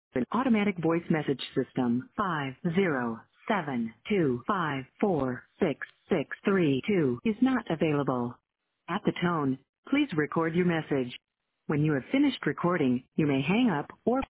An automatic voice message system 50725466632 is not available. At the tone, please record your message. When you have finished recording, you may hang up or